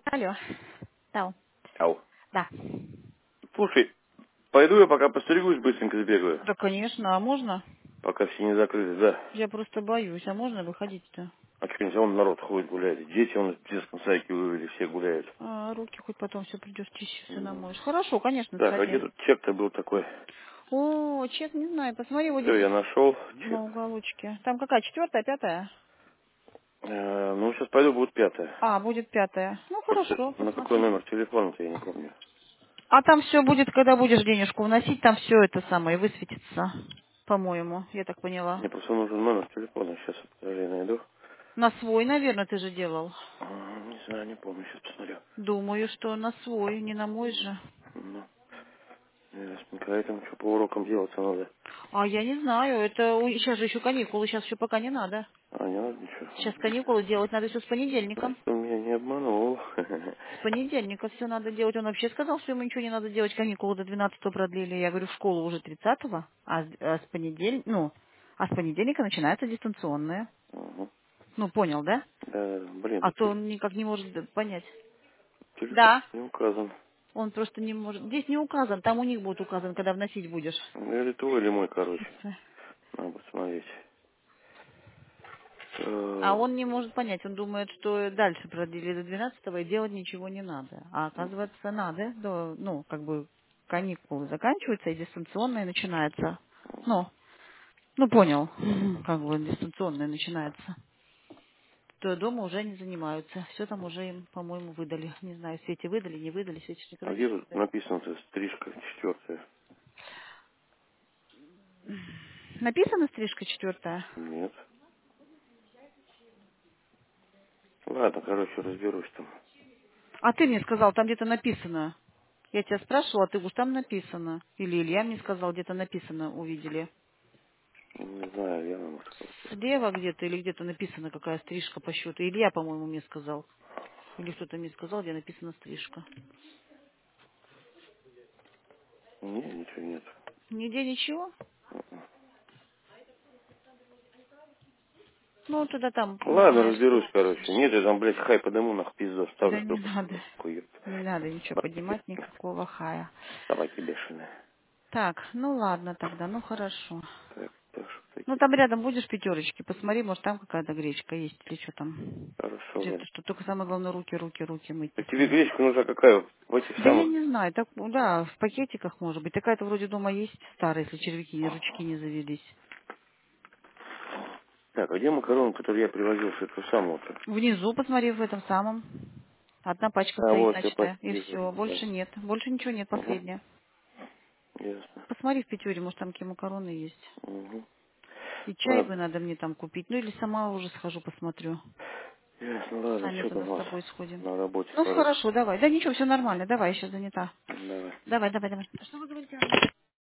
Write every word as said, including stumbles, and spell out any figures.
Алло. Да. Ау. Да. Слушай, пойду я пока постригусь, быстренько сбегаю. Да, конечно. А можно? Пока все не закрыты, да. Я просто боюсь. А можно выходить-то? А что, нельзя, вон народ ходит, гуляет. Дети, он в детском садике вывели, все гуляют. А, руки хоть потом все придешь чище, все М. намоешь. Хорошо, конечно, Так, а где сходи. тут чек-то был такой? О, чек, не знаю. Посмотри, вот Все, где-то я нашел чек. на уголочке. Там какая, четвертая, пятая? Э, ну, сейчас пойду, будет пятое. А, будет пятая. Ну, Просто хорошо, на какой посмотри. номер телефона-то, я не помню. А там все будет, когда будешь денежку вносить, там все это самое высветится, по-моему, я так поняла. Мне просто нужен номер телефона, сейчас, подожди, найду. На свой, наверное, ты же делал. А, не знаю, не помню, сейчас посмотрю. Думаю, что на свой, не на мой же. Ну, ясненько, а это что, по урокам делаться надо? А я не знаю, это у- сейчас же еще каникулы, сейчас еще пока не надо. А, не надо ничего? Сейчас каникулы делать надо все с понедельника. Значит, он меня не обманул. С понедельника все надо делать. Он вообще сказал, что ему ничего не надо делать, каникулы до двенадцатого продлили. Я говорю, в школу уже тридцатого, а с, а с понедельника, ну, а с понедельника начинается дистанционная. Ага. Ну, понял, да? Да, да, блин, А тут то теле- он никак не может д- понять. телефон Да. не указан. Он просто не может. Здесь не указан, там у них будет указан, когда вносить будешь. Или твой, или мой, короче. Надо посмотреть. А Э, он не может понять, он думает, что дальше продлили до двенадцатого и делать ничего не надо. А оказывается, надо, до, ну, как бы каникулы заканчиваются и дистанционное начинается. Ну, ну понял, как бы дистанционное начинается. То дома уже не занимаются. Все там уже им, по-моему, выдали. Не знаю, Свете выдали, не выдали. Свете ж А никогда где ничего не тут дают. написано-то стрижка четвертая? Написано стрижка четвертая. Нет. Ладно, короче, разберусь там. А ты мне сказал, там где-то написано. Я тебя спрашивала, а ты говоришь, там написано. Или Илья мне сказал, где-то написано, увидели. Не знаю, я вам сказал. Слева где-то или где-то написано, какая стрижка по счету. Илья, по-моему, мне сказал. Или кто-то мне сказал, где написано стрижка. Не, ничего нет. Нигде ничего? Ну, тогда там Ладно, узнаешь, разберусь, короче. спросишь. Нет, я там, блядь, хай подыму, нах, пизду Да оставлю, не чтобы надо. такой, ёпта. Не надо ничего поднимать, никакого хая. Собаки бешеные. Так, ну ладно тогда, ну хорошо. Так, так что Ну такие. там рядом будешь пятерочки, посмотри, может там какая-то гречка есть или что там. Хорошо, Где-то ладно. что, только самое главное руки, руки, руки мыть А не тебе забудь. гречка нужна какая? В этих Да я самых... не знаю, так, да, в пакетиках может быть. Такая-то вроде дома есть старая, если червяки, ручки не завелись. Так, а где макароны, которые я привозил с этого самого-то? Внизу посмотри в этом самом. Одна пачка А, стоит, вот, все начатая. пачки И лежат. все. Да. Больше нет. Больше ничего нет, Угу. последняя. Ясно. Посмотри в пятере, может там какие макароны есть. Угу. И чай бы Ладно. надо мне там купить. Ну или сама уже схожу, посмотрю. Ясно, ладно, Сами что туда там у с вас тобой сходим. на работе, Ну короче. хорошо, давай. Да ничего, все нормально. Давай, я сейчас занята. Давай. Давай, давай, давай. Что вы говорите?